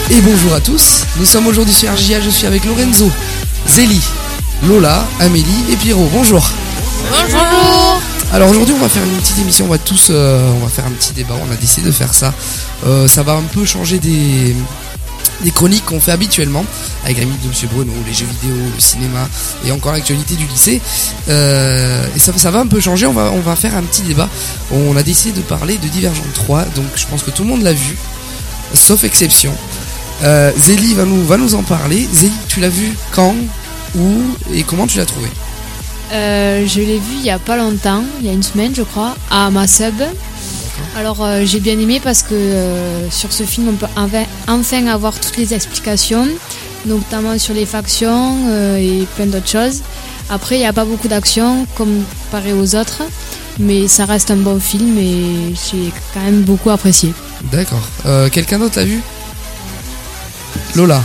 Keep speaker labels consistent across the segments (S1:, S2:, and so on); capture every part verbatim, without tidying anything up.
S1: Et bonjour à tous, nous sommes aujourd'hui sur R J A, je suis avec Lorenzo, Zélie, Lola, Amélie et Pierrot. Bonjour.
S2: Bonjour.
S1: Alors aujourd'hui on va faire une petite émission, on va tous, euh, on va faire un petit débat, on a décidé de faire ça. Euh, ça va un peu changer des, des chroniques qu'on fait habituellement, avec la musique de Monsieur Bruno, les jeux vidéo, le cinéma et encore l'actualité du lycée. Euh, et ça, ça va un peu changer, on va, on va faire un petit débat. On a décidé de parler de Divergente trois, donc je pense que tout le monde l'a vu, sauf exception. Euh, Zélie va nous, va nous en parler. Zélie, tu l'as vu quand, où et comment tu l'as trouvé?
S2: euh, Je l'ai vu il y a pas longtemps, il y a une semaine je crois, à ma sub. Alors euh, j'ai bien aimé parce que euh, sur ce film on peut enfin, enfin avoir toutes les explications, notamment sur les factions euh, et plein d'autres choses. Après il n'y a pas beaucoup d'action comparé aux autres, mais ça reste un bon film et j'ai quand même beaucoup apprécié.
S1: D'accord. Euh, quelqu'un d'autre l'a vu? Lola.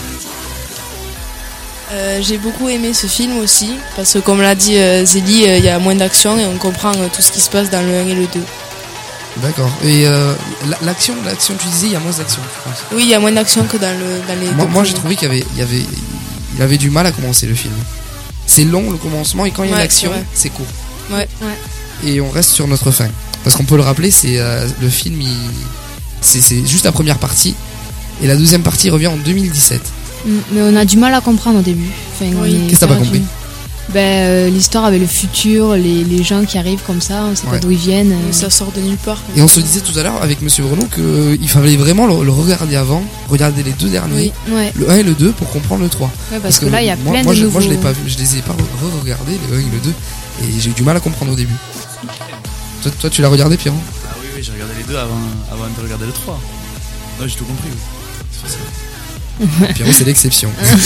S3: Euh, j'ai beaucoup aimé ce film aussi, parce que comme l'a dit euh, Zélie, il euh, y a moins d'action et on comprend euh, tout ce qui se passe dans le un et le deux.
S1: D'accord. Et euh, l'action, l'action, tu disais, il y a moins d'action, je pense.
S3: Oui, il y a moins d'action que dans, le, dans les
S1: moi,
S3: deux.
S1: Moi, j'ai trouvé qu'il y avait, il y avait, il avait du mal à commencer le film. C'est long le commencement et quand il y a
S3: ouais,
S1: l'action,
S3: c'est,
S1: c'est court.
S3: Ouais, ouais.
S1: Et on reste sur notre fin. Parce qu'on peut le rappeler, c'est euh, le film, il, c'est, c'est juste la première partie. Et la deuxième partie revient en deux mille dix-sept.
S2: Mais on a du mal à comprendre au début. Enfin,
S3: oui.
S2: Qu'est-ce
S1: que t'as pas compris?
S2: Ben, euh, l'histoire avec le futur, les, les gens qui arrivent comme ça, on sait ouais. pas d'où ils viennent. Euh...
S3: Ça sort de nulle part.
S1: Et on se disait tout à l'heure avec Monsieur Bruno qu'il fallait vraiment le, le regarder avant, regarder les deux derniers,
S2: oui. ouais.
S1: le un et le deux pour comprendre le trois.
S2: Ouais, parce, parce que, que là il y a
S1: moi,
S2: plein
S1: moi,
S2: de
S1: je,
S2: nouveaux...
S1: Moi je l'ai pas vu, je les ai pas re-regardés, le un et le deux, et j'ai eu du mal à comprendre au début. Toi, toi tu l'as regardé, Pierrot?
S4: Ah oui, oui, j'ai regardé les deux avant, avant de regarder le trois. Non, j'ai tout compris, oui. C'est facile.
S1: Pierrot, c'est l'exception.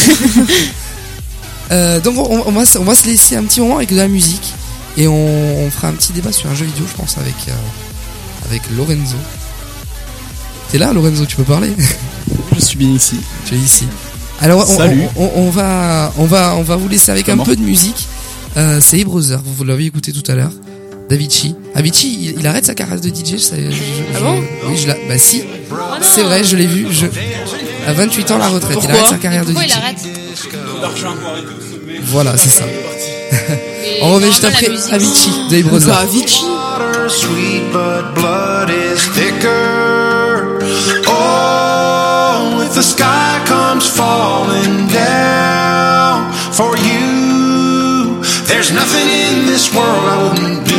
S1: euh, donc on, on, va, on va se laisser un petit moment avec de la musique et on, on fera un petit débat sur un jeu vidéo, je pense, avec, euh, avec Lorenzo. T'es là, Lorenzo, tu peux parler?
S4: Je suis bien ici.
S1: Tu es ici. Alors on,
S4: Salut.
S1: On, on, on, va, on, va, on va vous laisser avec
S4: Comment
S1: un peu de musique. Euh, c'est Brother, vous l'avez écouté tout à l'heure. Davichi. Avicii, il, il arrête sa carrière de D J. Je, je, je,
S3: ah bon?
S1: Oui, je l'ai. Bah si. Oh c'est vrai, je l'ai vu. Je, à vingt-huit ans, la retraite.
S3: Pourquoi?
S1: Il arrête sa carrière de
S2: Pourquoi
S1: D J.
S2: Il arrête
S1: Voilà, c'est ça. On revient juste après Avicii, Dave Brother.
S3: Bah, Avicii.
S5: Sweet but blood is thicker. Oh, if the sky comes falling down for you, there's nothing in this world I wouldn't do.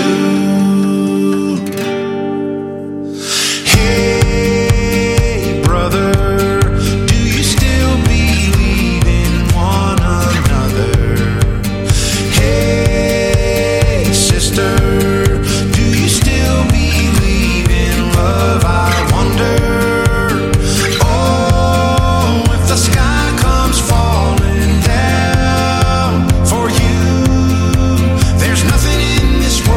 S5: Hey, brother, do you still believe in one another? Hey, sister, do you still believe in love? I wonder. Oh, if the sky comes falling down for you, there's nothing in this world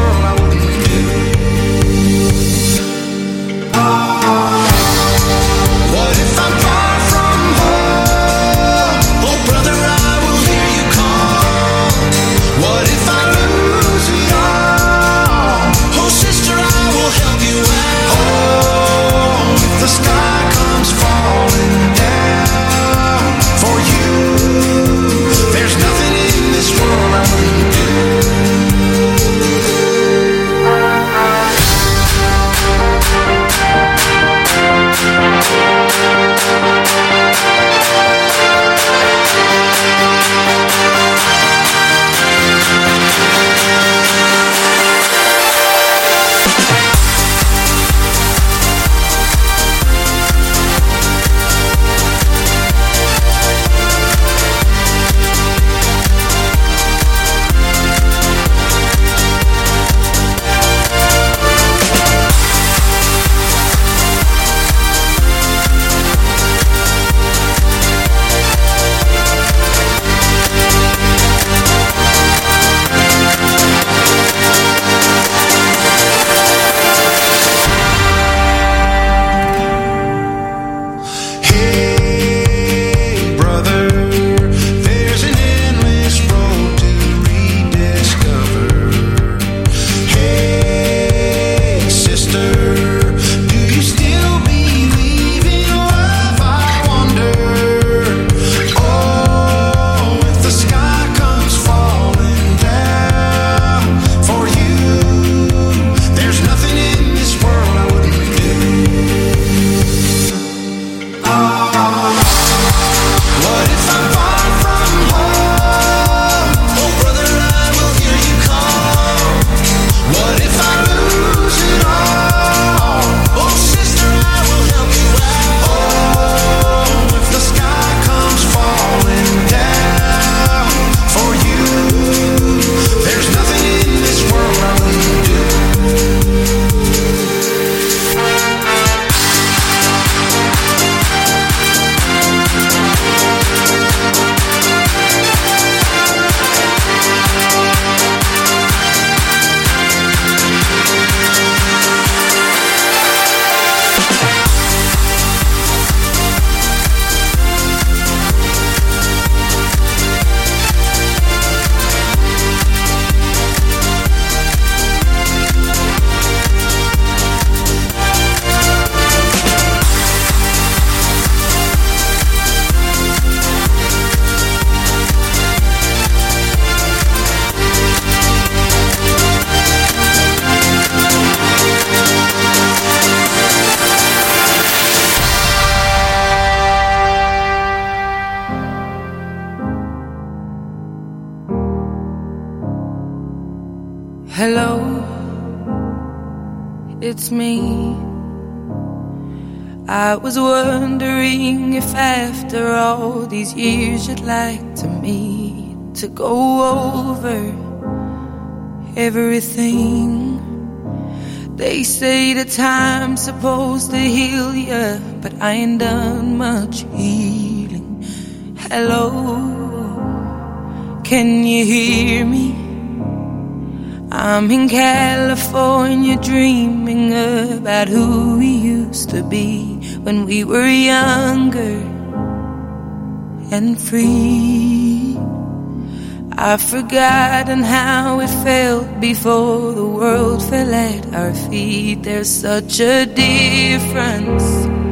S6: it's me. I was wondering if after all these years you'd like to meet, to go over everything. They say the time's supposed to heal ya, but I ain't done much healing. Hello, can you hear me? I'm in California dreaming about who we used to be when we were younger and free. I've forgotten how it felt before the world fell at our feet. There's such a difference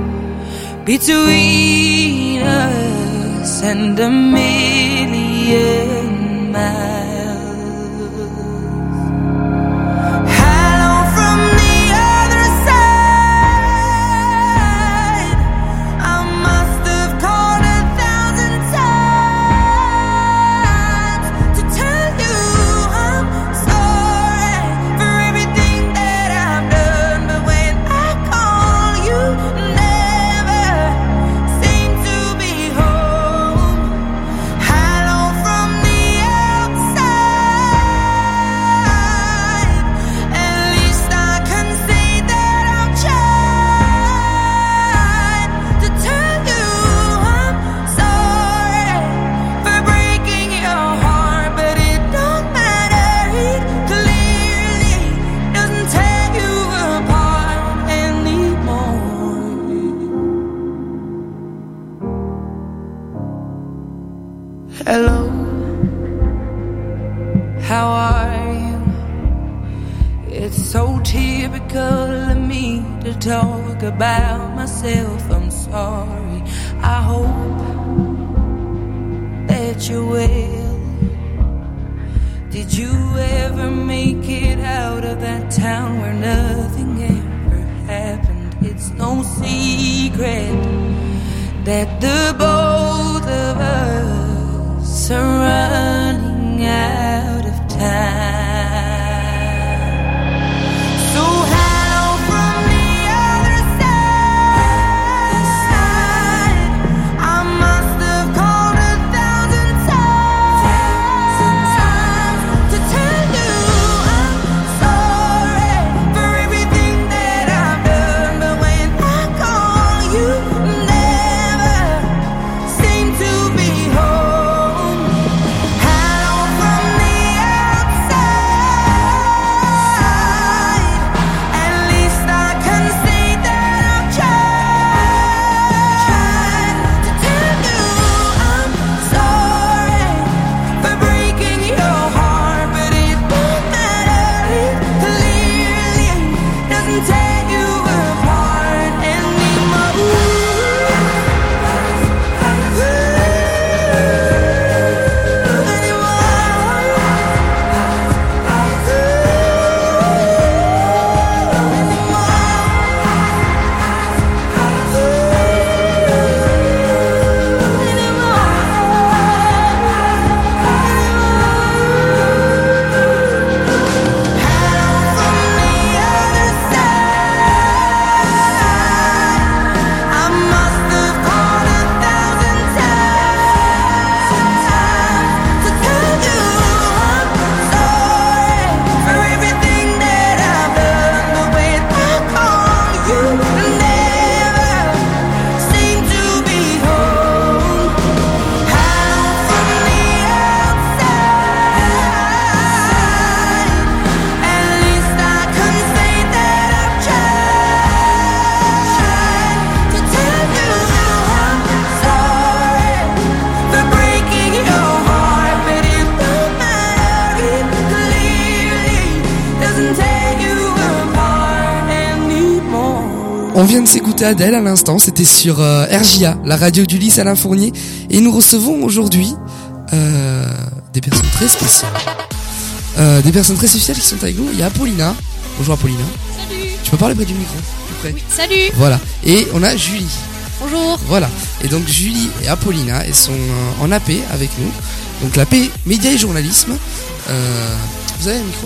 S6: between us and a million miles. Hello, how are you? It's so typical of me to talk about myself. I'm sorry. I hope that you're well. Did you ever make it out of that town where nothing ever happened? It's no secret that the both of us are running out of time. So hello from the other side. I must have called a thousand times to tell you I'm sorry for everything that I've done. But when I call, you never seem to be home. Hello from the outside. At least I can say that I've tried to tell you I'm sorry for breaking your heart. But it won't matter, it clearly doesn't tear you apart anymore.
S1: On vient de s'écouter Adèle à l'instant, c'était sur euh, R J A, la radio du lycée Alain Fournier, et nous recevons aujourd'hui euh, des personnes très spéciales. Euh, des personnes très spéciales qui sont avec nous. Il y a Apollina. Bonjour Apollina.
S2: Salut.
S1: Tu peux parler près du micro, plus près.
S2: Oui, salut.
S1: Voilà. Et on a Julie.
S2: Bonjour.
S1: Voilà. Et donc Julie et Apollina, elles sont euh, en A P avec nous. Donc l'A P Média et Journalisme. Euh, vous avez un micro les filles ?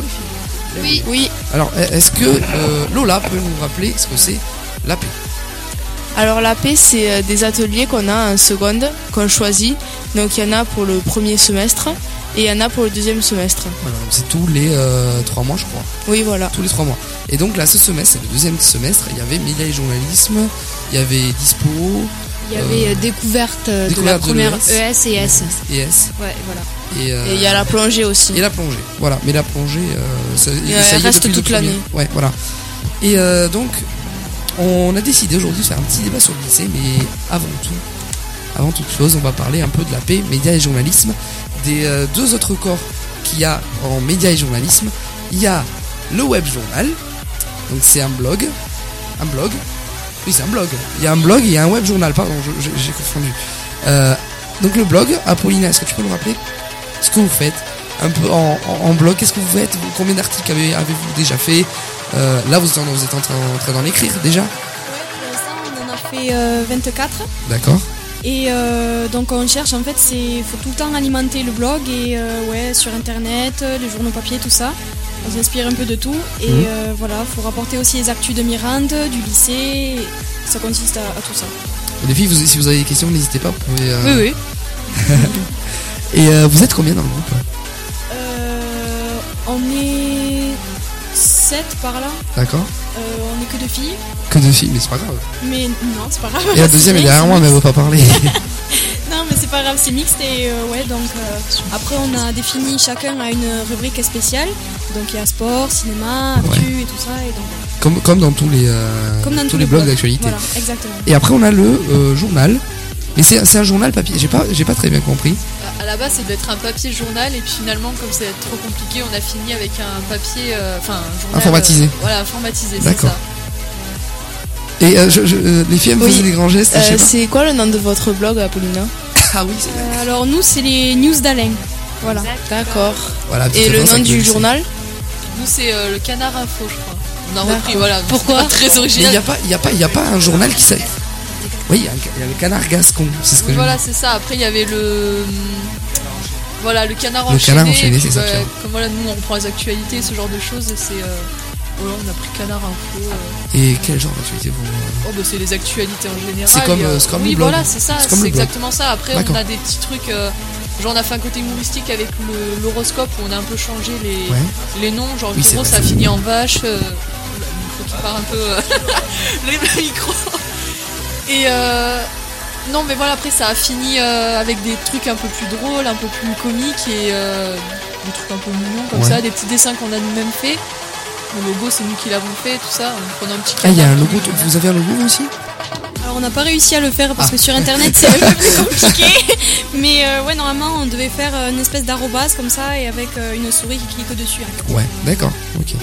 S3: Oui. Oui.
S1: Alors, est-ce que euh, Lola peut nous rappeler ce que c'est l'A P?
S3: Alors l'A P, c'est euh, des ateliers qu'on a en seconde, qu'on choisit. Donc il y en a pour le premier semestre et il y en a pour le deuxième semestre.
S1: Voilà, donc c'est tous les euh, trois mois, je crois.
S3: Oui, voilà.
S1: Tous les trois mois. Et donc là, ce semestre, c'est le deuxième semestre, il y avait médias et journalisme, il y avait dispo.
S2: Il y avait euh, découverte, euh,
S1: découverte
S2: de la première
S1: de l'E S.
S2: E S et S.
S1: Et S.
S2: Ouais, voilà.
S1: Et euh,
S3: Et il y a la plongée aussi.
S1: Et la plongée, voilà. Mais la plongée, euh, ça,
S3: elle
S1: ça y est
S3: reste
S1: depuis
S3: toute
S1: le premier.
S3: l'année.
S1: Ouais, voilà. Et euh, donc, on a décidé aujourd'hui de faire un petit débat sur le lycée, mais avant tout, avant toute chose, on va parler un peu de l'A P, médias et journalisme, des euh, deux autres corps qu'il y a en médias et journalisme. Il y a le web journal, donc c'est un blog, un blog. Oui, c'est un blog. Il y a un blog et il y a un web journal. Pardon, je- je- j'ai confondu. Euh, donc le blog, Apolline, est-ce que tu peux nous rappeler ce que vous faites un peu en, en, en blog? Qu'est-ce que vous faites? Combien d'articles avez, avez-vous déjà fait? euh, Là, vous êtes, en, vous êtes en train, en train d'en écrire déjà?
S7: Pour l'instant, on en a fait euh, vingt-quatre.
S1: D'accord.
S7: Et euh, donc on cherche, en fait, c'est faut tout le temps alimenter le blog et euh, ouais, sur internet, les journaux papier, tout ça. On s'inspire un peu de tout et
S1: Mhm.
S7: euh, voilà, faut rapporter aussi les actus de Mirande, du lycée. Ça consiste à, à tout ça.
S1: Les filles, vous, si vous avez des questions, n'hésitez pas. Vous pouvez, euh,
S3: Oui, oui.
S1: Et euh, vous êtes combien dans le groupe?
S7: Euh, on est sept par là.
S1: D'accord.
S7: Euh, on est que deux filles.
S1: Que deux filles, mais c'est pas grave.
S7: Mais non, c'est pas grave.
S1: Et la deuxième est
S7: C'est
S1: derrière moi, mais elle
S7: mixte.
S1: veut pas parler.
S7: Non, mais c'est pas grave, c'est mixte et euh, ouais, donc euh, après on a défini chacun a une rubrique spéciale. Donc il y a sport, cinéma, actu et tout ça. Et donc, voilà.
S1: comme, comme dans tous les, euh,
S7: Comme dans
S1: tous
S7: tous
S1: les
S7: les
S1: blogs
S7: blogs.
S1: d'actualité.
S7: Voilà, exactement.
S1: Et après, on a le euh, journal. Mais c'est c'est un journal papier. J'ai pas, j'ai pas très bien compris.
S8: À la base, c'est d'être un papier journal, et puis finalement, comme c'est trop compliqué, on a fini avec un papier, euh, enfin, un journal.
S1: Informatisé.
S8: euh, voilà, informatisé, c'est
S1: D'accord.
S8: ça.
S1: Et euh, je, je, euh, les filles, elles me
S3: Oui.
S1: faisaient des grands gestes. je sais
S3: Euh,
S1: pas.
S3: c'est quoi le nom de votre blog, Apollina?
S1: Ah oui, c'est
S7: Euh, alors nous, c'est les news d'Alain. Voilà.
S3: D'accord.
S1: voilà. petite
S3: Et le
S1: référence
S3: nom
S1: avec
S3: du
S1: lycée.
S3: journal?
S8: Nous, c'est euh, le Canard Info, je crois. On a repris,
S3: D'accord.
S8: voilà. mais
S3: Pourquoi
S8: c'est pas très
S1: Mais il
S8: original.
S1: n'y a pas, il y a pas, il y a pas un journal qui s'appelle. Oui, il y, a un- il y a le canard gascon. C'est ce que
S8: Oui,
S1: je
S8: voilà,
S1: dis.
S8: c'est ça. Après, il y avait le. Voilà, le canard
S1: Le
S8: enchaîné.
S1: canard enchaîné,
S8: et puis,
S1: c'est ça,
S8: bah,
S1: Pierre.
S8: comme voilà, nous, on reprend les actualités, ce genre de choses. C'est. Euh... Voilà, on a pris Canard Info. euh.
S1: Et quel genre d'actualité vous euh,
S8: Oh, bah, c'est les actualités en général.
S1: C'est comme,
S8: et,
S1: euh, c'est comme
S8: oui,
S1: le blog.
S8: voilà, c'est ça,
S1: C'est
S8: c'est
S1: comme le blog.
S8: exactement ça. Après,
S1: D'accord.
S8: on a des petits trucs. euh, genre, on a fait un côté humoristique avec le- l'horoscope où on a un peu changé les,
S1: Ouais.
S8: les noms. Genre,
S1: Oui, c'est
S8: gros,
S1: vrai,
S8: ça a
S1: c'est
S8: fini
S1: vrai.
S8: en vache. euh, oula, le micro qui part un peu. euh, Lève le micro. Et euh, non, mais voilà, après, ça a fini euh, avec des trucs un peu plus drôles, un peu plus comiques et euh, des trucs un peu mignons comme
S1: Ouais.
S8: ça, des petits dessins qu'on a nous-mêmes fait. Le logo, c'est nous qui l'avons fait, tout ça. On prenait un petit
S1: Ah, il y a un
S8: canard.
S1: logo. Vous avez un logo vous aussi?
S7: Alors on n'a pas réussi à le faire parce
S1: Ah.
S7: que sur internet c'est un peu plus compliqué. Mais euh, ouais, normalement on devait faire euh, une espèce d'arrobase comme ça et avec euh, une souris qui clique dessus. hein.
S1: Ouais, d'accord. Ok.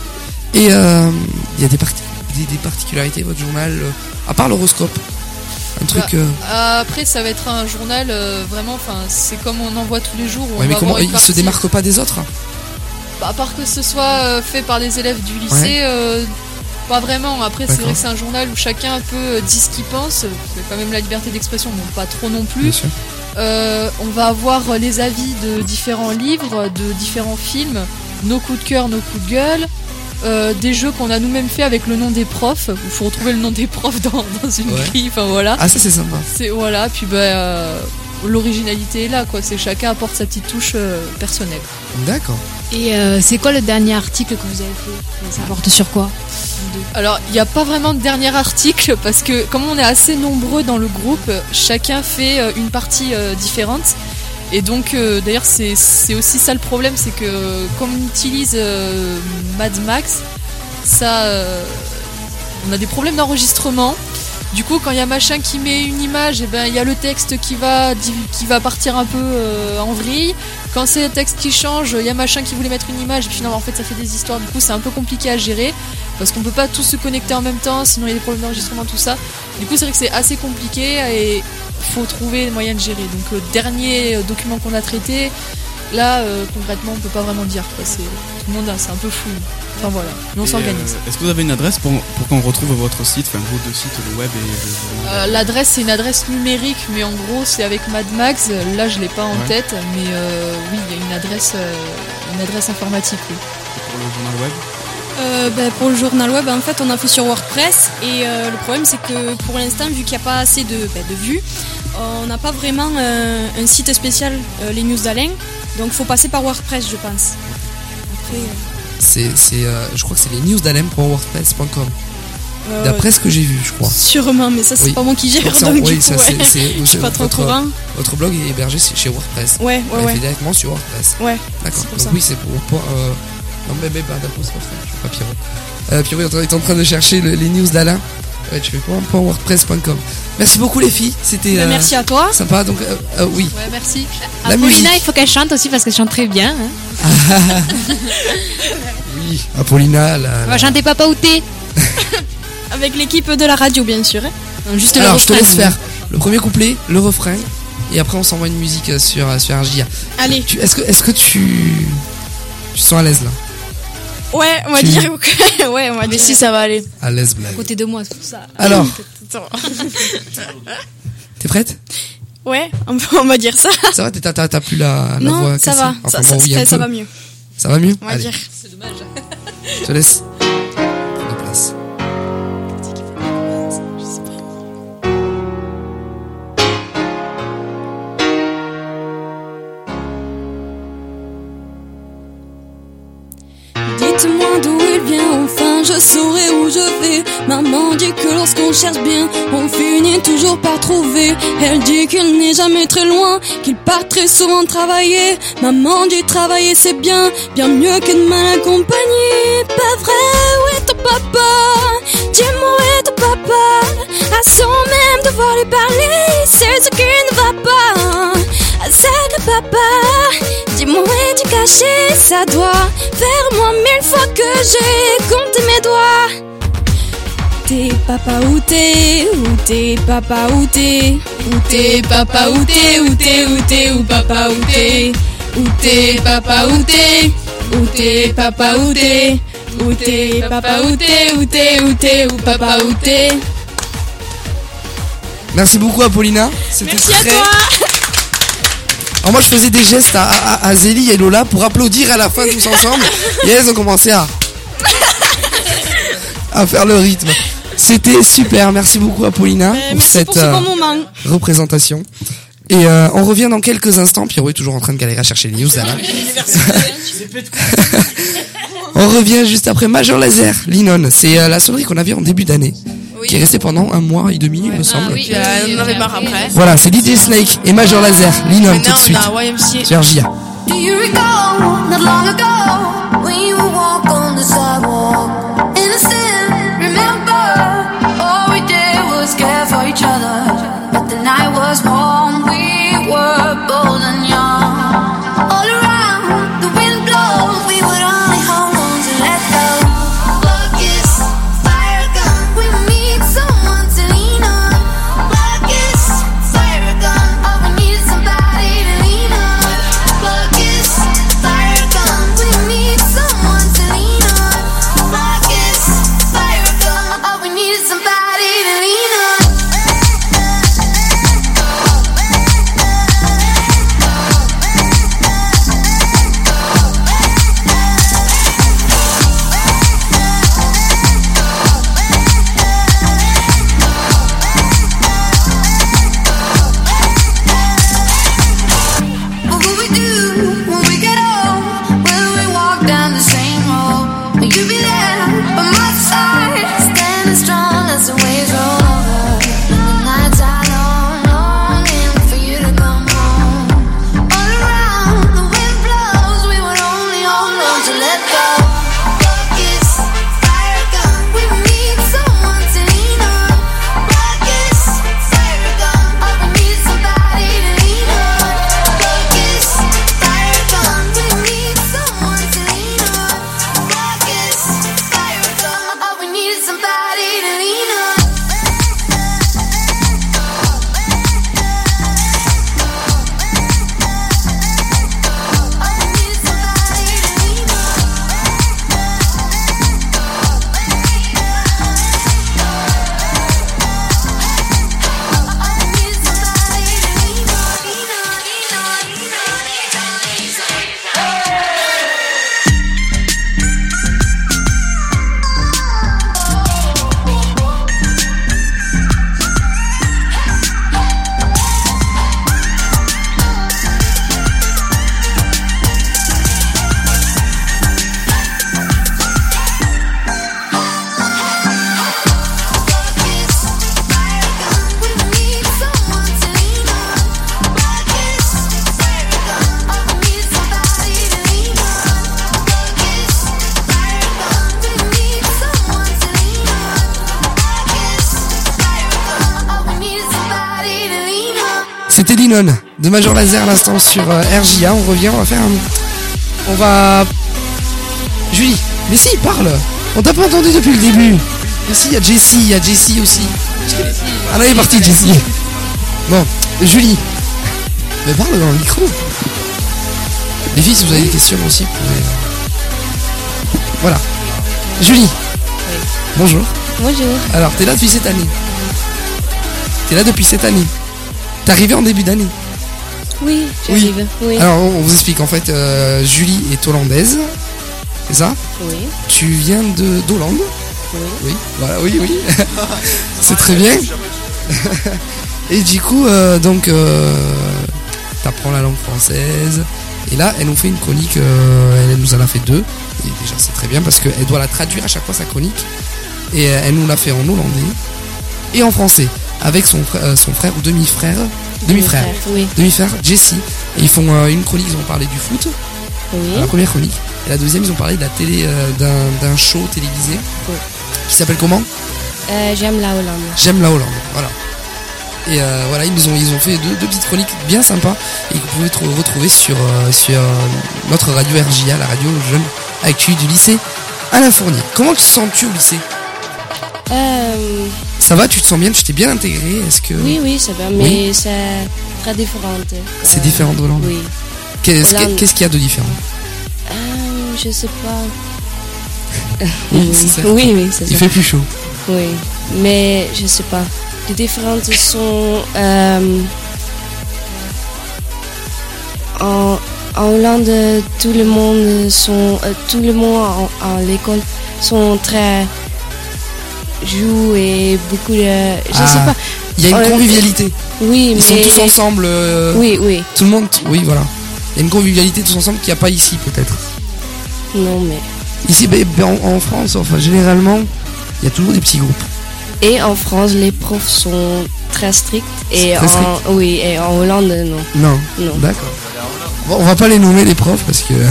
S1: Et euh, il y a des, parti- des, des particularités votre journal, euh, à part l'horoscope. Un truc.
S8: Bah,
S1: euh,
S8: Après, ça va être un journal euh, vraiment, enfin, c'est comme on en voit tous les jours. Où on
S1: ouais, mais
S8: va
S1: comment
S8: avoir une
S1: il se
S8: partie-
S1: démarque pas des autres?
S8: Bah, à part que ce soit euh, fait par des élèves du lycée, euh, pas vraiment. Après, c'est
S1: D'accord.
S8: vrai que c'est un journal où chacun un peu euh, dit ce qu'il pense. C'est quand même la liberté d'expression, bon, pas trop non plus.
S1: Bien sûr.
S8: Euh, on va avoir les avis de différents livres, de différents films, nos coups de cœur, nos coups de gueule. Euh, des jeux qu'on a nous-mêmes fait avec le nom des profs. Il faut retrouver le nom des profs dans, dans une
S1: Ouais.
S8: grille. Enfin voilà.
S1: Ah, ça c'est sympa.
S8: C'est voilà. Puis bah euh, l'originalité est là quoi. C'est chacun apporte sa petite touche euh, personnelle.
S1: D'accord.
S2: Et euh, c'est quoi le dernier article que vous avez fait? Ça porte sur quoi?
S8: Alors il n'y a pas vraiment de dernier article parce que comme on est assez nombreux dans le groupe, chacun fait euh, une partie euh, différente. Et donc, euh, d'ailleurs, c'est c'est aussi ça le problème, c'est que comme on utilise euh, Mad Max, ça, euh, on a des problèmes d'enregistrement. Du coup, quand il y a machin qui met une image, et ben il y a le texte qui va div- qui va partir un peu euh, en vrille. Quand c'est le texte qui change, il y a machin qui voulait mettre une image, et puis finalement en fait ça fait des histoires. Du coup, c'est un peu compliqué à gérer parce qu'on peut pas tous se connecter en même temps, sinon il y a des problèmes d'enregistrement, tout ça. Du coup, c'est vrai que c'est assez compliqué et faut trouver le moyen de gérer. Donc, le dernier euh, document qu'on a traité, là, euh, concrètement, on peut pas vraiment dire quoi. C'est tout le monde, hein, c'est un peu fou. Enfin voilà, mais on
S4: Et,
S8: s'organise.
S4: euh, Est-ce que vous avez une adresse pour, pour qu'on retrouve votre site, enfin vos deux sites, le web et le.
S8: Euh, L'adresse, c'est une adresse numérique, mais en gros, c'est avec Mad Max. Là, je l'ai pas en
S4: Ouais.
S8: tête, mais euh, oui, il y a une adresse, euh, une adresse informatique. Oui.
S4: Pour le journal web?
S7: Euh, ben, pour le journal web, en fait, on a fait sur WordPress et euh, le problème c'est que pour l'instant, vu qu'il n'y a pas assez de, ben, de vues, on n'a pas vraiment euh, un site spécial, euh, les news d'Alain, donc faut passer par WordPress, je pense. Après, euh...
S1: C'est, c'est, euh, je crois que c'est les news d'alem point wordpress point com.
S7: euh,
S1: D'après ce que j'ai vu, je crois.
S7: Sûrement, mais ça c'est
S1: Oui.
S7: pas moi qui gère,
S1: Donc,
S7: donc,
S1: ça,
S7: du
S1: oui,
S7: coup,
S1: ça,
S7: ouais.
S1: c'est, c'est,
S7: je suis pas trop au
S1: votre,
S7: courant.
S1: Votre blog est hébergé chez WordPress.
S7: Ouais, ouais,
S1: Elle
S7: ouais.
S1: fait directement sur WordPress.
S7: Ouais.
S1: D'accord.
S7: c'est pour
S1: Donc
S7: ça.
S1: oui, c'est pour. pour euh... Non, mais, mais bah, d'apostrophe, je suis pas Pierrot. Euh, Pierrot est en- est en train de chercher le- les news d'Alain. Ouais, tu fais point wordpress point com. Merci beaucoup les filles. C'était.
S7: Ben,
S1: euh,
S7: merci à toi.
S1: Sympa. Donc euh, euh, oui.
S8: Ouais, merci.
S1: La
S2: Paulina,
S1: musique.
S2: il faut qu'elle chante aussi parce qu'elle chante très bien. Hein.
S1: Oui. Apollina. La,
S2: On
S1: la...
S2: va chanter Papa Outé.
S7: Avec l'équipe de la radio, bien sûr. hein.
S2: Non, juste
S1: Alors
S2: le
S1: je te
S2: refrain.
S1: laisse faire le premier couplet, le refrain, et après on s'envoie une musique euh, sur euh, sur R J A.
S7: Allez.
S1: Tu, est-ce que est-ce que tu tu sens à l'aise là?
S7: Ouais, on va
S1: Tu-
S7: dire. ouais, on va
S3: Mais
S7: dire.
S3: si, ça va aller.
S1: À l'aise
S2: À
S1: blague.
S2: côté de moi, c'est pour ça.
S1: Alors,
S3: Attends.
S1: t'es prête?
S7: Ouais, on, peut- on va dire ça.
S1: Ça va? T'as, t'as, t'as plus la, la
S7: non,
S1: voix
S7: ça
S1: cassée?
S7: va.
S1: Enfin,
S7: ça,
S1: bon,
S7: ça,
S1: oui, un
S7: ça
S1: peu.
S7: va mieux.
S1: Ça va mieux?
S7: On va
S1: Allez,
S7: dire.
S8: C'est dommage.
S1: je te laisse. Prends de place.
S9: Dites-moi d'où il vient, enfin je saurai où je vais. Maman dit que lorsqu'on cherche bien, on finit toujours par trouver. Elle dit qu'il n'est jamais très loin, qu'il part très souvent travailler. Maman dit travailler c'est bien, bien mieux que de mal accompagné. Pas vrai, où est ton papa? Dis-moi où est ton papa? À son même devoir lui parler, c'est ce qui ne va pas. Sacré papa, dis-moi où es-tu caché? Ça doit faire moins mille fois que j'ai compté mes doigts. T'es papa où t'es? Où t'es papa où t'es? Où t'es papa où t'es? Où t'es où t'es? Où papa où t'es? Où t'es papa où t'es? Où t'es papa où t'es? Où t'es papa où t'es? Où t'es où t'es? Où papa où t'es?
S1: Merci beaucoup Apollina. C'était
S7: Merci
S1: très...
S7: à toi.
S1: Alors moi je faisais des gestes à, à, à Zélie et Lola pour applaudir à la fin tous ensemble. Et elles ont commencé à à faire le rythme. C'était super. Merci beaucoup Apollina
S7: Euh,
S1: pour
S7: merci
S1: cette
S7: pour ce
S1: euh,
S7: bon moment.
S1: représentation. Et euh, on revient dans quelques instants. Pierrot est toujours en train de galérer à chercher les news là. On revient juste après Major Laser, Linon. C'est euh, la sonnerie qu'on avait en début d'année,
S3: Oui.
S1: qui est restée pendant un mois et demi, il me semble.
S8: Ah oui.
S3: Puis, euh, on en avait marre après.
S1: Voilà, c'est D J Snake et Major Laser, Linon tout
S3: Maintenant,
S1: de suite.
S3: on a Y M C A.
S1: Sur R J A.
S9: Do you recall not long ago when you would walk on the sidewalk? Innocent, remember, all we did was care for each other. But the night was warm, we were bold and young. All around, the wind blows, we would only hold on to let go. Focus, fire gun, we need someone to lean on. Focus, fire gun, all we need is somebody to lean on. Focus, fire gun, we need someone to lean on. Focus, fire gun, all we need is somebody to lean on. What will we do when we get old? Will we walk down the same road? Will you be there by my side, standing strong as the waves roll over? The nights are long, longing for you to come home. All around, the wind blows, we would only hold on to let go. Focus, fire gun, we need someone to lean on. Focus, fire gun, all we need is somebody to lean on. Focus, fire gun, we need someone to lean on. Focus, fire gun,
S1: Unknown de Major Lazer à l'instant sur euh, R J A. On revient, on va faire un... On va... Julie, mais si, parle. On t'a pas entendu depuis le début. Mais si, il y a Jessie, il y a Jessie aussi. Ah non, elle est partie, Jessie. Bon, Julie. Mais parle dans le micro. Les filles, si vous avez des questions aussi, vous pouvez... Voilà. Julie.
S10: Oui.
S1: Bonjour.
S10: Bonjour.
S1: Alors, t'es là depuis cette année. T'es là depuis cette année. T'es arrivé en début d'année.
S10: Oui, j'arrive. Oui. Oui.
S1: Alors, on vous explique. En fait, euh, Julie est hollandaise. C'est ça?
S10: Oui.
S1: Tu viens de d'Hollande?
S10: Oui.
S1: Oui. Voilà, oui, oui. C'est très bien. Et du coup, euh, donc, euh, t'apprends la langue française. Et là, elle nous fait une chronique. Euh, elle nous en a fait deux. Et déjà, c'est très bien parce qu'elle doit la traduire à chaque fois sa chronique. Et euh, elle nous l'a fait en hollandais et en français avec son frère, euh, son frère ou demi-frère, demi-frère,
S10: Demi-frère, oui.
S1: demi-frère Jessie. Et ils font euh, une chronique. Ils ont parlé du foot.
S10: Oui.
S1: La première chronique. Et la deuxième, ils ont parlé de la télé, euh, d'un, d'un show télévisé
S10: Oui.
S1: qui s'appelle comment?
S10: Euh, J'aime la Hollande.
S1: J'aime la Hollande. Voilà. Et euh, voilà, ils ont, ils ont fait deux, deux petites chroniques bien sympas et que vous pouvez tr- retrouver sur, euh, sur euh, notre radio R J A, la radio jeune actu du lycée Alain Fournier. Comment te sens-tu au lycée?
S10: Euh,
S1: Ça va, tu te sens bien, tu t'es bien intégré? Est-ce que...
S10: oui, oui, ça va, mais
S1: Oui.
S10: c'est très différent.
S1: C'est
S10: Euh,
S1: différent d'Hollande.
S10: Oui.
S1: Qu'est-ce,
S10: Hollande.
S1: qu'est-ce qu'il y a de différent?
S10: Euh, je sais pas.
S1: Oui, c'est ça.
S10: Oui, oui, c'est ça.
S1: Il fait plus chaud.
S10: Oui, mais je sais pas. Les différences sont euh, en, en Hollande, tout le monde sont euh, tout le monde en, en l'école sont très joue et beaucoup de je
S1: Ah,
S10: sais pas.
S1: Il y a une
S10: Euh,
S1: convivialité.
S10: Oui,
S1: Ils
S10: mais
S1: sont tous ensemble. euh,
S10: oui, oui.
S1: Tout le monde, oui, voilà. Il y a une convivialité tous ensemble qu'il n'y a pas ici, peut-être.
S10: Non, mais
S1: Ici, ben, ben, en, en France, enfin, généralement, il y a toujours des petits groupes.
S10: et en France, les profs sont très stricts et
S1: Très
S10: en
S1: stricts.
S10: oui et en Hollande non.
S1: Non.
S10: Non.
S1: D'accord. Bon, on va pas les nommer les profs parce que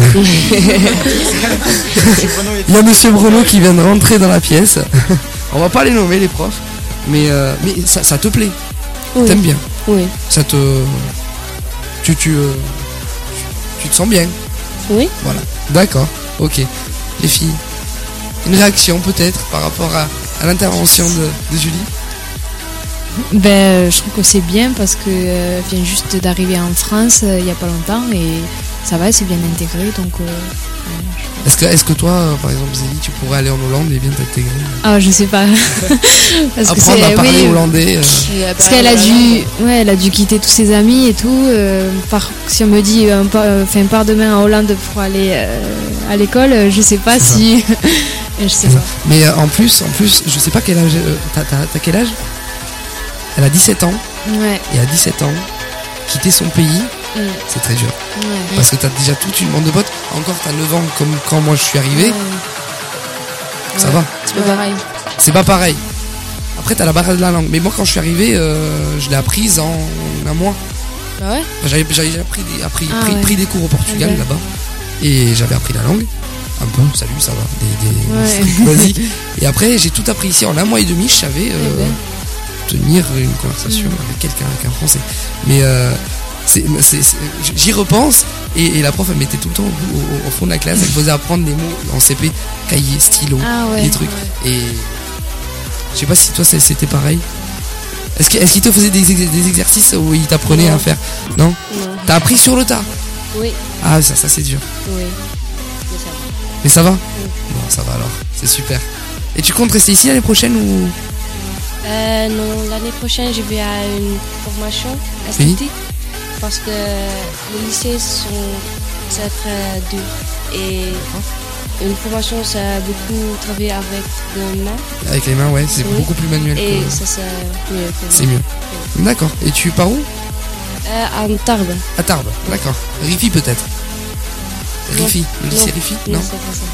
S1: il y a Monsieur Bruno qui vient de rentrer dans la pièce. On va pas les nommer les profs, mais euh, mais ça, ça te plaît.
S10: Oui.
S1: T'aimes bien.
S10: Oui.
S1: Ça te tu tu euh, tu te sens bien.
S10: Oui.
S1: Voilà. D'accord. Ok. Les filles, une réaction peut-être par rapport à, à l'intervention de, de Julie.
S2: Ben, euh, je trouve que c'est bien parce que euh, elle vient juste d'arriver en France euh, il y a pas longtemps et ça va, c'est bien intégré donc. Euh, ouais,
S1: Est-ce que est-ce que toi, euh, par exemple, Zélie, tu pourrais aller en Hollande et bien t'intégrer?
S2: ah, je sais pas. Parce que
S1: Apprendre à
S2: c'est
S1: parler
S2: oui,
S1: hollandais. euh,
S3: Et, euh,
S2: parce
S3: bah,
S2: qu'elle a
S3: voilà,
S2: dû, ouais, elle a dû quitter tous ses amis et tout. euh, par, si on me dit, euh, part, euh, fais un part demain en Hollande pour aller euh, à l'école, euh, je sais pas
S1: C'est
S2: si, je sais pas.
S1: Mais euh, en plus, en plus, je sais pas quel âge. euh, t'as, t'as, t'as quel âge? Elle a dix-sept ans.
S2: Ouais,
S1: Et à dix-sept ans, quitter son pays,
S2: mm,
S1: c'est très dur.
S2: ouais.
S1: Parce que t'as déjà toute une bande de potes. Encore, t'as neuf ans comme quand moi je suis arrivé.
S2: Ouais.
S1: Ça
S2: Ouais.
S1: va.
S2: C'est pas pareil.
S1: C'est pas pareil. Après, t'as la barrière de la langue. Mais moi, quand je suis arrivé, euh, je l'ai apprise en un mois.
S3: Ah ouais.
S1: Enfin, J'avais, j'avais déjà pris des, appris,
S2: Ah
S1: pris,
S2: ouais.
S1: pris des cours au Portugal
S2: Ouais.
S1: là-bas. Et j'avais appris la langue. Un peu, salut, ça va. Des, des,
S2: Ouais.
S1: des trucs basiques. Et après, j'ai tout appris ici. En un mois et demi, je savais euh,
S2: Eh ben.
S1: tenir une conversation
S2: Mm.
S1: avec quelqu'un, avec un Français. Mais euh, c'est, c'est, c'est- j'y repense. Et, et la prof, elle mettait tout le temps au, au- au fond de la classe. Elle faisait apprendre des mots en C P, cahier, stylo,
S2: Ah ouais.
S1: des trucs. Et je sais pas si toi, c'est- c'était pareil. Est-ce qu'il, est-ce qu'il te faisait des, ex- des exercices où il t'apprenait
S10: Non.
S1: à faire? Non.
S10: Non.
S1: T'as appris sur le tas?
S10: Oui.
S1: Ah, ça, ça c'est dur.
S10: Oui. Mais ça va.
S1: Mais ça va? Bon, ça va alors. C'est super. Et tu comptes rester ici l'année prochaine ou?
S10: Euh, non, l'année prochaine, je vais à une formation esthétique parce que les lycées sont c'est très dur et une formation, c'est beaucoup travailler avec des mains
S1: Avec les mains, ouais, c'est
S10: Oui.
S1: beaucoup plus manuel.
S10: et
S1: que-
S10: ça c'est mieux. que
S1: C'est
S10: moi.
S1: mieux. D'accord. Et tu pars où?
S10: Euh, en Tarbes.
S1: À Tarbes. D'accord. Rifi peut-être.
S10: Non.
S1: Rifi. Le lycée Rifi?
S10: Non,
S1: Non.
S10: c'est pas ça.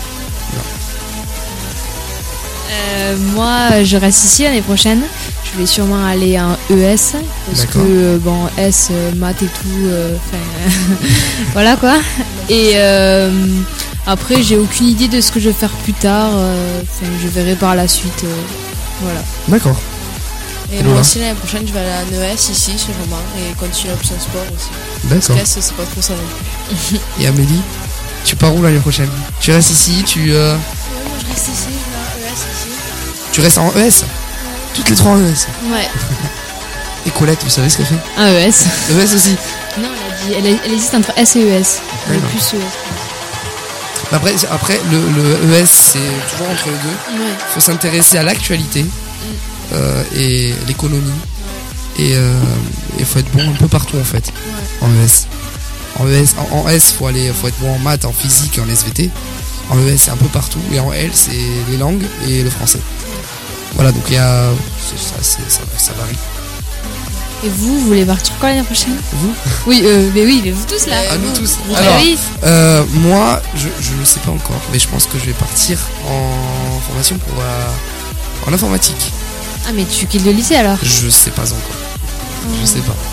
S2: Euh, moi, je reste ici l'année prochaine. Je vais sûrement aller en E S parce que
S1: D'accord.
S2: euh, bon, S, euh, maths et tout, euh, enfin, voilà quoi. Et euh, après, j'ai aucune idée de ce que je vais faire plus tard. euh, Enfin, je verrai par la suite. euh, voilà.
S1: D'accord.
S3: Et moi aussi l'année prochaine je vais aller à N E S ici sûrement et continuer l'option sport aussi.
S1: D'accord.
S3: Parce que c'est pas trop ça non plus.
S1: Et Amélie, tu pars où l'année prochaine? Tu restes ici, tu... Euh...
S10: Ouais, moi je reste ici, je vais à E S ici.
S1: Tu restes en E S? Toutes les trois en E S?
S2: Ouais.
S1: Et Colette, vous savez ce qu'elle fait?
S2: Un E S.
S1: E S aussi?
S2: Non, elle a dit, elle, elle hésite entre S et E S. Elle est
S1: D'accord.
S2: plus E S.
S1: Après, après le, le E S, c'est toujours entre les deux.
S2: Ouais.
S1: Il faut s'intéresser à l'actualité
S2: Mm.
S1: euh, et l'économie. Et il euh, faut être bon un peu partout en fait, en E S. En E S, en, en S, faut aller, faut être bon en maths, en physique et en S V T. En E S, c'est un peu partout. Et en L, c'est les langues et le français. Voilà, donc il y a... Ça, c'est- ça, ça varie.
S2: Et vous, vous voulez partir quand l'année prochaine?
S1: Vous?
S2: Oui, euh, mais oui, mais vous tous là.
S1: À nous tous.
S2: Vous,
S1: Alors,
S2: oui.
S1: euh, moi, je je ne sais pas encore, mais je pense que je vais partir en formation pour euh, en informatique.
S2: Ah, mais tu quittes le lycée alors?
S1: Je sais pas encore. Je sais pas.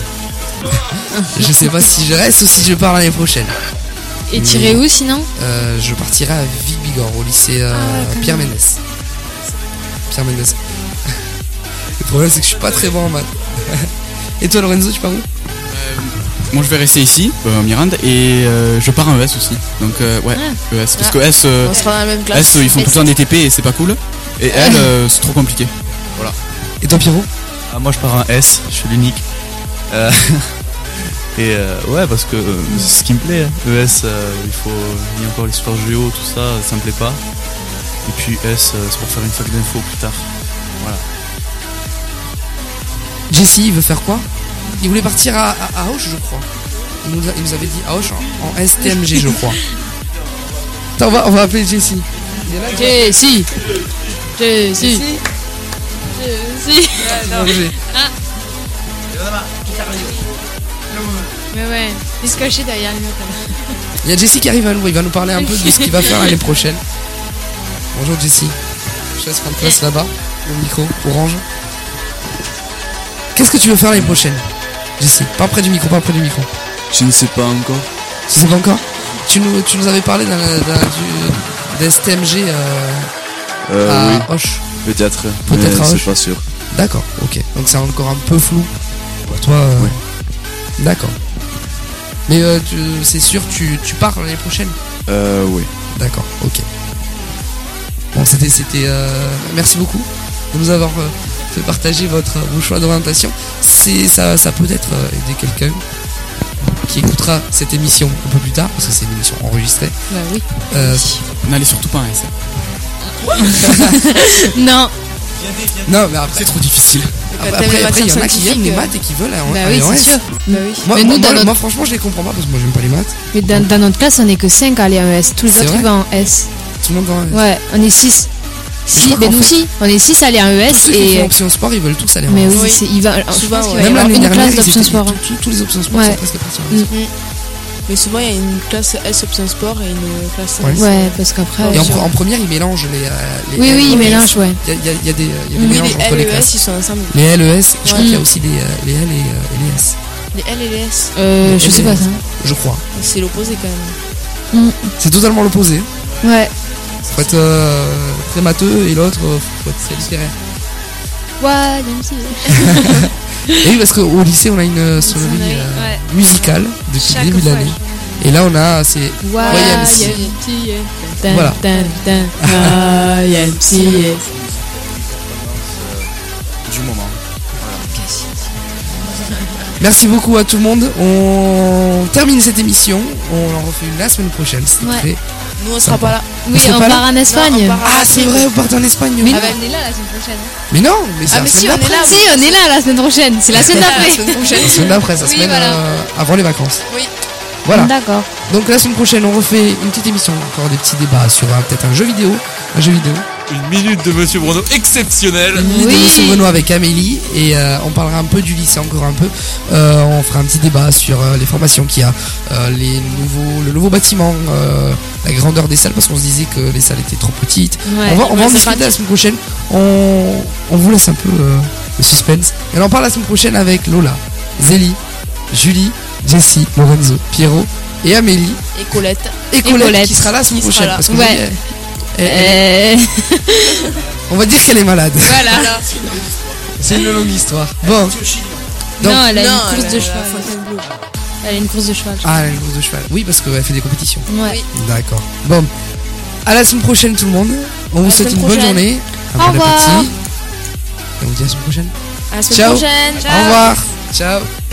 S1: Je sais pas si je reste ou si je pars l'année prochaine.
S2: Et tirer où sinon?
S1: euh, Je partirai à Vic-Bigorre, au lycée euh,
S2: Ah, ouais,
S1: Pierre Ménès. Pierre Ménès. Le problème, c'est que je suis pas très bon en maths. Et toi, Lorenzo, tu pars où?
S4: Euh, moi je vais rester ici, euh, en Mirande, et euh, je pars en E S aussi. Donc euh, ouais,
S2: Ah.
S4: E S. Parce
S3: Ah.
S4: que S, euh,
S3: On sera dans la même classe.
S4: S euh, ils font tout le temps des T P et c'est pas cool. Et elle, euh, c'est trop compliqué. Voilà.
S1: Et toi, Pierrot?
S11: Ah, moi je pars en S, je suis l'unique. Euh, et euh, ouais, parce que euh, c'est ce qui me plaît. hein. E S, euh, il faut. Il y a encore l'histoire géo, tout ça, ça me plaît pas. Et puis S, euh, c'est pour faire une fac d'info plus tard. Voilà.
S1: Jesse, il veut faire quoi? Il voulait partir à, à, à Auch, je crois. Il nous, a- il nous avait dit Auch en, en S T M G, je crois. Attends, on va, on va appeler Jesse. Il est là, Jesse.
S2: Jessie. Jessie. Jessie.
S1: Roger.
S2: Ah. Mais ouais, il se cachait derrière les notes.
S1: Il y a Jesse qui arrive à nous, il va nous parler un peu de ce qu'il va faire l'année prochaine. Bonjour Jesse. Je te laisse prendre place là-bas, au micro, orange. Qu'est-ce que tu veux faire l'année prochaine, Jesse? Pas près du micro, pas près du micro.
S12: Je ne sais pas encore.
S1: Tu sais pas encore? Tu nous, tu nous avais parlé d'un, d'un, du, d'S T M G euh,
S12: Euh,
S1: à
S12: oui,
S1: Auch.
S12: peut-être.
S1: Peut-être
S12: mais
S1: à
S12: c'est
S1: Auch.
S12: pas sûr.
S1: D'accord, ok. Donc c'est encore un peu flou pour toi. euh,
S12: Oui.
S1: D'accord. Mais euh, tu, c'est sûr, tu, tu pars l'année prochaine?
S12: Euh, oui.
S1: D'accord, ok. Bon, c'était, c'était. Euh, merci beaucoup de nous avoir euh, fait partager votre, vos choix d'orientation. C'est, ça, ça peut être euh, aider quelqu'un qui écoutera cette émission un peu plus tard, parce que c'est une émission enregistrée.
S2: Bah oui.
S1: Euh,
S4: N'allez surtout pas en S.
S2: Non.
S1: non, mais après,
S4: C'est trop difficile.
S1: après,
S3: Quand t'aimes
S1: après,
S3: les
S1: après, il y en a
S3: matières
S1: qui aiment les
S3: scientifiques,
S1: maths et qui veulent aller en
S2: Bah
S1: aller
S2: oui,
S1: en
S2: c'est
S1: S.
S2: sûr.
S3: Bah oui.
S1: Moi,
S2: Mais nous,
S1: moi,
S2: dans
S1: moi,
S2: notre-
S1: moi, franchement, je les comprends pas parce que moi, j'aime pas les maths.
S2: Mais dans, dans notre classe, on est que cinq à aller en E S. Tous les
S1: C'est
S2: autres
S1: vrai
S2: ils vont en S.
S1: Tout le monde en S.
S2: Ouais, on est six.
S1: je
S2: Si,
S1: crois
S2: mais
S1: qu'en
S2: nous
S1: fait,
S2: aussi. On est six à aller en E
S1: Tous
S2: S
S1: ceux qui font
S2: et.
S1: option sport, ils veulent tous aller en
S2: Mais
S1: S.
S2: oui,
S3: Oui.
S2: c'est, il va, je
S3: Souvent,
S2: pense qu'il
S3: ouais.
S2: va y
S1: Même
S2: avoir
S1: l'année
S2: une
S1: dernière,
S2: classe
S1: ils
S2: d'option
S1: étaient-
S2: sport.
S1: tous- tous- tous les options sport
S2: Ouais.
S1: sont presque partis en S.
S2: Mm.
S3: Mais souvent, il y a une classe S option sport et une classe
S1: Ouais.
S3: S.
S2: Ouais, parce qu'après.
S1: Et en,
S2: sur-
S1: pre- en première, ils mélangent les. euh, les
S2: Oui,
S1: L-
S2: oui, ils
S1: les-
S2: mélangent, ouais.
S1: Il y a, il y a- il y a des, il y a des
S3: Oui,
S1: mélanges
S3: les
S1: entre
S3: L
S1: les
S3: et les
S1: classes.
S3: S, ils sont ensemble.
S1: Les L E S, je crois
S3: Ouais.
S1: qu'il y a aussi les, euh, les L et, euh, et les S.
S3: Les L et les S.
S2: Euh, je sais pas ça.
S1: Je crois.
S3: C'est l'opposé quand même.
S1: C'est totalement l'opposé.
S2: Ouais.
S1: Faut être euh, très matheux et l'autre, euh, faut être très littéraire.
S2: Ouais, même si.
S1: Et oui, parce qu'au lycée, on a une sonnerie
S2: Sonnerie,
S1: euh,
S2: ouais.
S1: musicale depuis
S2: Chaque
S1: le début de
S2: fois,
S1: l'année. Et là, on a, c'est
S2: Ouais,
S1: Y M C.
S2: Y M C A.
S1: Voilà.
S2: Tan, tan, tan. Y M C
S4: Du moment.
S1: Merci beaucoup à tout le monde. On termine cette émission. On en refait une la semaine prochaine. C'était
S2: Ouais.
S1: très
S3: Nous, on sera
S1: sympa.
S3: pas là.
S2: Oui,
S1: serez
S2: on
S1: pas
S2: part
S1: là
S2: en Espagne.
S3: Non, on part
S1: Ah, c'est vrai, vous partez en Espagne.
S2: Mais
S1: oui.
S2: non, on est là la semaine prochaine.
S1: Mais non, mais c'est
S3: Ah,
S1: la
S3: mais
S1: semaine
S3: si, on est
S1: d'après.
S3: là.
S2: Si, on est là la semaine prochaine. C'est la semaine
S3: La
S2: d'après.
S3: semaine prochaine.
S1: La semaine d'après, la
S2: Oui,
S1: semaine
S2: voilà.
S1: euh, avant les vacances.
S3: Oui.
S1: Voilà.
S2: D'accord.
S1: Donc la semaine prochaine, on refait une petite émission, encore des petits débats sur euh, peut-être un jeu vidéo, un jeu vidéo.
S11: Une minute de Monsieur Bruno exceptionnelle.
S1: Une minute
S2: Oui.
S1: de Monsieur Bruno avec Amélie et euh, on parlera un peu du lycée encore un peu. Euh, on fera un petit débat sur euh, les formations qu'il y a, euh, les nouveaux, le nouveau bâtiment, euh, la grandeur des salles parce qu'on se disait que les salles étaient trop petites.
S2: Ouais.
S1: on va, on va en
S2: Ouais, c'est
S1: discuter la
S2: pratique.
S1: semaine prochaine. On, on vous laisse un peu euh, le suspense. Et on en parle la semaine prochaine avec Lola, Zélie, Julie, Jessie, Lorenzo, Pierrot et Amélie
S3: Et Colette.
S1: et Colette,
S2: Colette.
S1: qui sera là la semaine
S3: Qui sera
S1: prochaine.
S3: là.
S1: Parce que
S2: Ouais.
S1: elle- elle- elle-
S2: Euh,
S1: on va dire qu'elle est malade.
S2: Voilà.
S1: C'est une longue histoire. Bon. Donc,
S2: non, elle a
S3: non,
S2: une course
S3: elle
S2: de
S3: a-
S2: cheval.
S3: Fontainebleau.
S2: Elle a une course de cheval.
S1: Ah, elle a une course de cheval. Oui, parce qu'elle fait des compétitions.
S2: Ouais.
S1: D'accord. Bon. À la semaine prochaine, tout le monde. On vous
S3: la
S1: souhaite une
S3: semaine
S1: bonne
S3: prochaine.
S1: journée. Un
S2: Au
S1: bon
S2: revoir.
S1: appétit. Et on vous dit à la semaine prochaine.
S3: À la semaine
S1: Ciao.
S3: prochaine.
S1: Au revoir. Ciao.